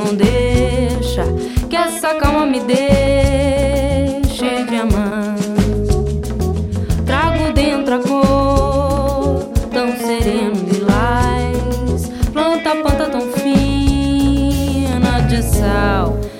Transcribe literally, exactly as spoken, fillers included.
não deixa que essa calma me deixe diamante. Trago dentro a cor tão sereno lilás, planta, planta tão fina de sal.